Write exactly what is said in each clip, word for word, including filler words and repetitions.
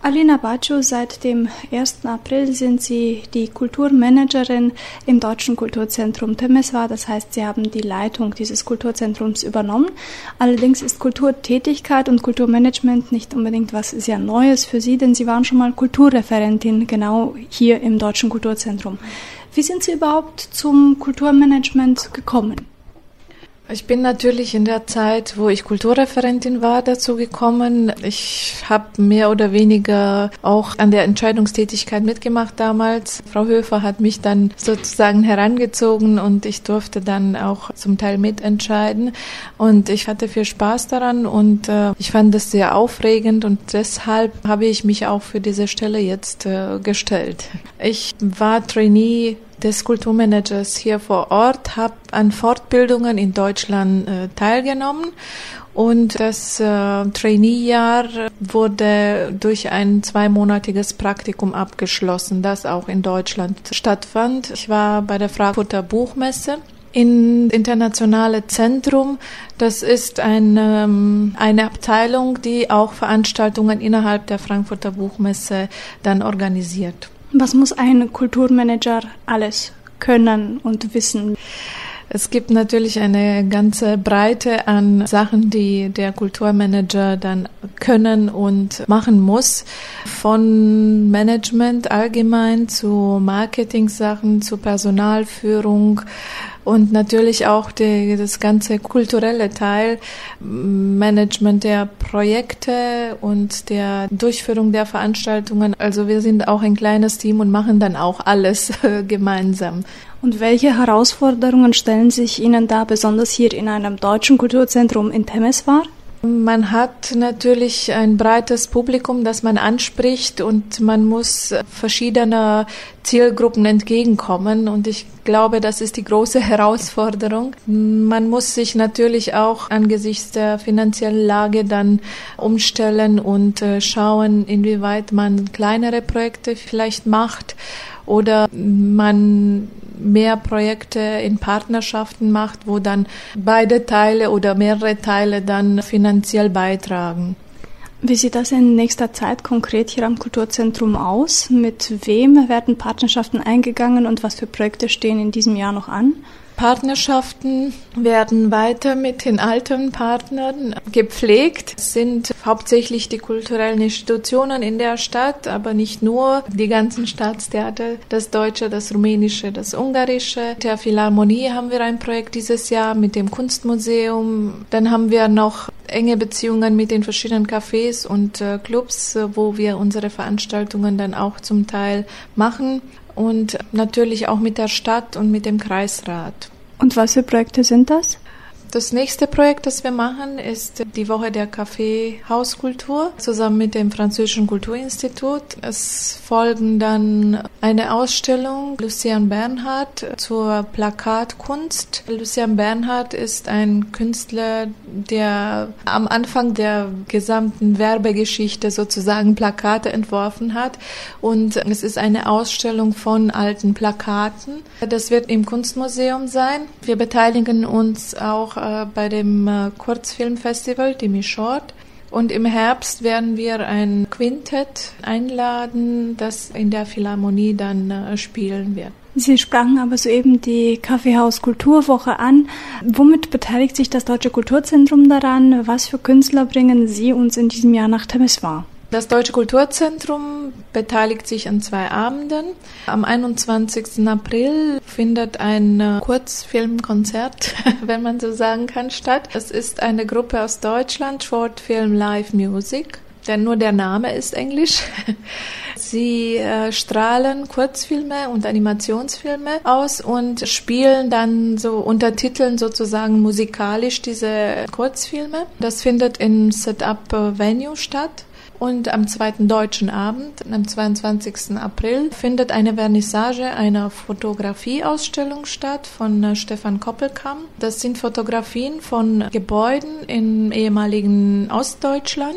Alina Baciu, seit dem ersten April sind Sie die Kulturmanagerin im Deutschen Kulturzentrum Temeswar. Das heißt, Sie haben die Leitung dieses Kulturzentrums übernommen. Allerdings ist Kulturtätigkeit und Kulturmanagement nicht unbedingt was sehr Neues für Sie, denn Sie waren schon mal Kulturreferentin genau hier im Deutschen Kulturzentrum. Wie sind Sie überhaupt zum Kulturmanagement gekommen? Ich bin natürlich in der Zeit, wo ich Kulturreferentin war, dazu gekommen. Ich habe mehr oder weniger auch an der Entscheidungstätigkeit mitgemacht damals. Frau Höfer hat mich dann sozusagen herangezogen und ich durfte dann auch zum Teil mitentscheiden. Und ich hatte viel Spaß daran und äh, ich fand das sehr aufregend und deshalb habe ich mich auch für diese Stelle jetzt äh, gestellt. Ich war Trainee des Kulturmanagers hier vor Ort, habe an Fortbildungen in Deutschland äh, teilgenommen und das äh, Trainee-Jahr wurde durch ein zweimonatiges Praktikum abgeschlossen, das auch in Deutschland stattfand. Ich war bei der Frankfurter Buchmesse im Internationale Zentrum. Das ist eine, eine Abteilung, die auch Veranstaltungen innerhalb der Frankfurter Buchmesse dann organisiert. Was muss ein Kulturmanager alles können und wissen? Es gibt natürlich eine ganze Breite an Sachen, die der Kulturmanager dann können und machen muss. Von Management allgemein zu Marketing-Sachen, zu Personalführung und natürlich auch die, das ganze kulturelle Teil, Management der Projekte und der Durchführung der Veranstaltungen. Also wir sind auch ein kleines Team und machen dann auch alles gemeinsam. Und welche Herausforderungen stellen sich Ihnen da besonders hier in einem deutschen Kulturzentrum in Temeswar? Man hat natürlich ein breites Publikum, das man anspricht und man muss verschiedener Zielgruppen entgegenkommen und ich glaube, das ist die große Herausforderung. Man muss sich natürlich auch angesichts der finanziellen Lage dann umstellen und schauen, inwieweit man kleinere Projekte vielleicht macht oder man mehr Projekte in Partnerschaften macht, wo dann beide Teile oder mehrere Teile dann finanziell beitragen. Wie sieht das in nächster Zeit konkret hier am Kulturzentrum aus? Mit wem werden Partnerschaften eingegangen und was für Projekte stehen in diesem Jahr noch an? Partnerschaften werden weiter mit den alten Partnern gepflegt. Es sind hauptsächlich die kulturellen Institutionen in der Stadt, aber nicht nur. Die ganzen Staatstheater, das Deutsche, das Rumänische, das Ungarische. Der Philharmonie haben wir ein Projekt dieses Jahr mit dem Kunstmuseum. Dann haben wir noch enge Beziehungen mit den verschiedenen Cafés und äh, Clubs, wo wir unsere Veranstaltungen dann auch zum Teil machen. Und natürlich auch mit der Stadt und mit dem Kreisrat. Und was für Projekte sind das? Das nächste Projekt, das wir machen, ist die Woche der Kaffeehauskultur zusammen mit dem Französischen Kulturinstitut. Es folgen dann eine Ausstellung Lucien Bernhard zur Plakatkunst. Lucien Bernhard ist ein Künstler, der am Anfang der gesamten Werbegeschichte sozusagen Plakate entworfen hat. Und es ist eine Ausstellung von alten Plakaten. Das wird im Kunstmuseum sein. Wir beteiligen uns auch bei dem Kurzfilmfestival, die Michord. Und im Herbst werden wir ein Quintett einladen, das in der Philharmonie dann spielen wird. Sie sprachen aber soeben die Kaffeehaus-Kulturwoche an. Womit beteiligt sich das Deutsche Kulturzentrum daran? Was für Künstler bringen Sie uns in diesem Jahr nach Temeswar? Das Deutsche Kulturzentrum beteiligt sich an zwei Abenden. Am einundzwanzigsten April findet ein Kurzfilmkonzert, wenn man so sagen kann, statt. Es ist eine Gruppe aus Deutschland, Short Film Live Music, denn nur der Name ist Englisch. Sie äh, strahlen Kurzfilme und Animationsfilme aus und spielen dann so unter Titeln sozusagen musikalisch diese Kurzfilme. Das findet im Set-up Venue statt. Und am zweiten deutschen Abend, am zweiundzwanzigsten April, findet eine Vernissage einer Fotografieausstellung statt von Stefan Koppelkamp. Das sind Fotografien von Gebäuden im ehemaligen Ostdeutschland.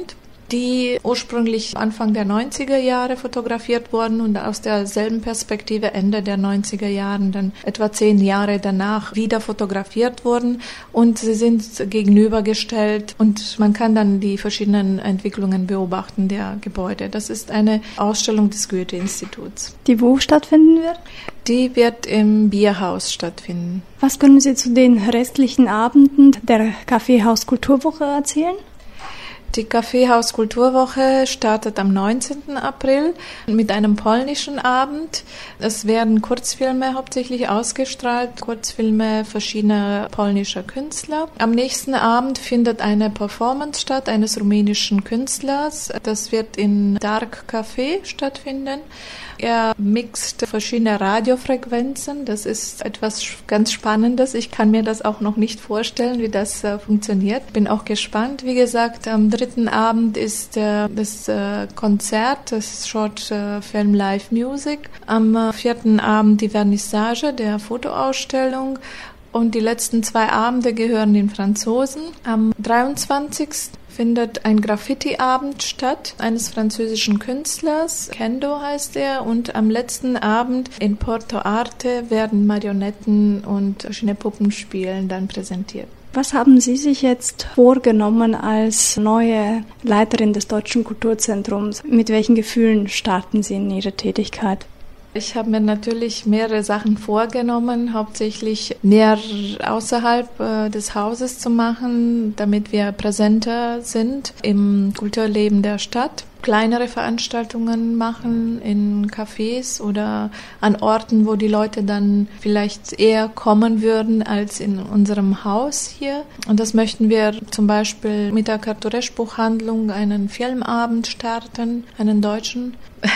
die ursprünglich Anfang der neunziger Jahre fotografiert wurden und aus derselben Perspektive Ende der neunziger Jahren, dann etwa zehn Jahre danach wieder fotografiert wurden und sie sind gegenübergestellt und man kann dann die verschiedenen Entwicklungen beobachten der Gebäude. Das ist eine Ausstellung des Goethe-Instituts. Die wo stattfinden wird? Die wird im Bierhaus stattfinden. Was können Sie zu den restlichen Abenden der Kaffeehaus Kulturwoche erzählen? Die Kaffeehaus Kulturwoche startet am neunzehnten April mit einem polnischen Abend. Es werden Kurzfilme hauptsächlich ausgestrahlt, Kurzfilme verschiedener polnischer Künstler. Am nächsten Abend findet eine Performance statt eines rumänischen Künstlers. Das wird in Dark Café stattfinden. Er mixt verschiedene Radiofrequenzen. Das ist etwas ganz Spannendes. Ich kann mir das auch noch nicht vorstellen, wie das äh, funktioniert. Bin auch gespannt. Wie gesagt, am dritten Abend ist äh, das äh, Konzert, das Short äh, Film Live Music. Am äh, vierten Abend die Vernissage der Fotoausstellung. Und die letzten zwei Abende gehören den Franzosen. Am dreiundzwanzigsten findet ein Graffiti-Abend statt, eines französischen Künstlers, Kendo heißt er, und am letzten Abend in Porto Arte werden Marionetten und verschiedene Puppenspielen dann präsentiert. Was haben Sie sich jetzt vorgenommen als neue Leiterin des Deutschen Kulturzentrums? Mit welchen Gefühlen starten Sie in Ihre Tätigkeit? Ich habe mir natürlich mehrere Sachen vorgenommen, hauptsächlich näher außerhalb äh, des Hauses zu machen, damit wir präsenter sind im Kulturleben der Stadt. Kleinere Veranstaltungen machen in Cafés oder an Orten, wo die Leute dann vielleicht eher kommen würden als in unserem Haus hier. Und das möchten wir zum Beispiel mit der Cartoresch-Buchhandlung einen Filmabend starten, einen deutschen.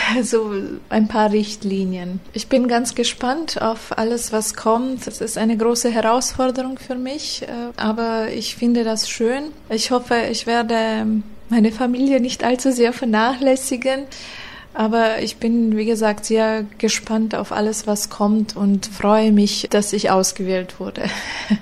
So ein paar Richtlinien. Ich bin ganz gespannt auf alles, was kommt. Es ist eine große Herausforderung für mich, aber ich finde das schön. Ich hoffe, ich werde meine Familie nicht allzu sehr vernachlässigen. Aber ich bin, wie gesagt, sehr gespannt auf alles, was kommt und freue mich, dass ich ausgewählt wurde.